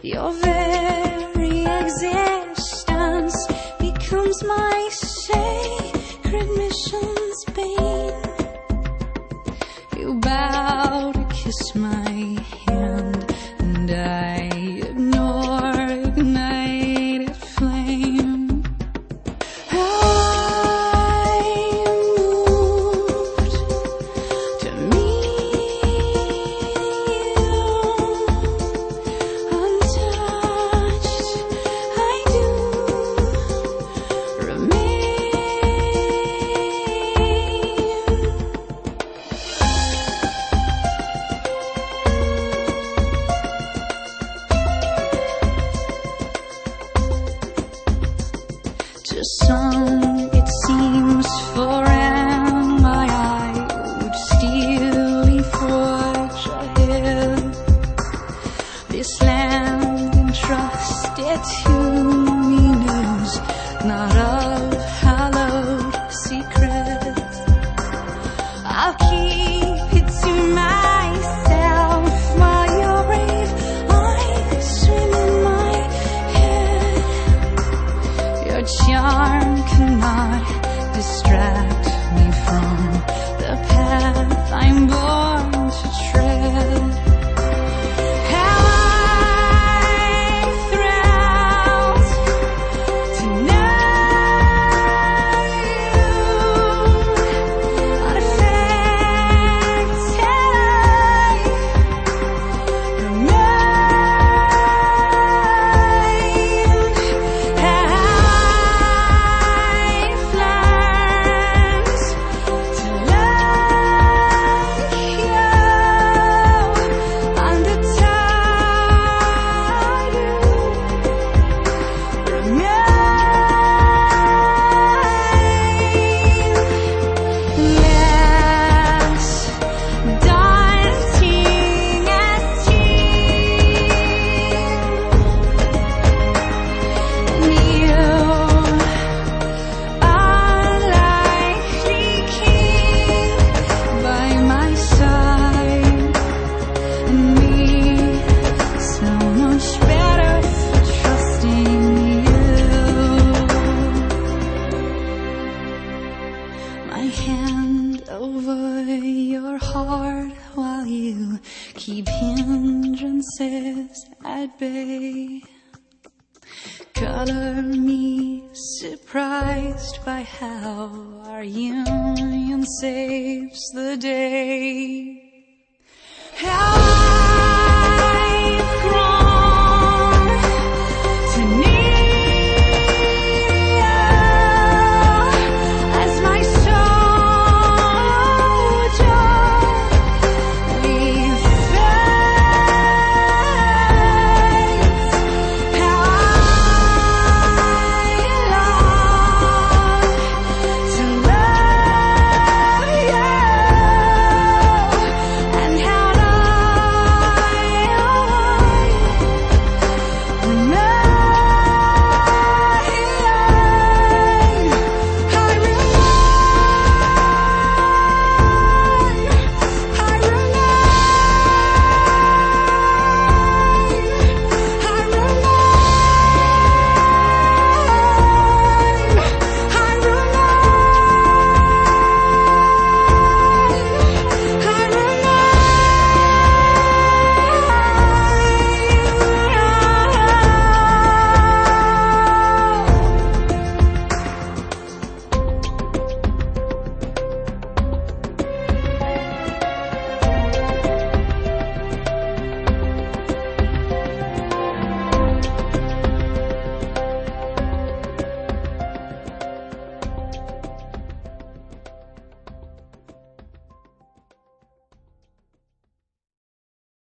Your very existence becomes my sacred mission's bane. You bow to kiss my hand, and I ignore ignited flame. I moved to meet you, untouched. I do remain. To some it seems foreign my eye would stealily forge ahead. This land entrusted to me knows not of hallowed secrets. I'll keep it to myself while your brave eyes swim in my head. Your charm cannot distract me from the path I'm born to tread. How I thrilled to know you, unaffected, remain. I've learned to like you, undeterred, remain. Less daunting as and you, unlikely king by my side, and me so much better for trusting you. My hand over your heart while you keep hindrances at bay. Color me surprised by how our union saves the day. How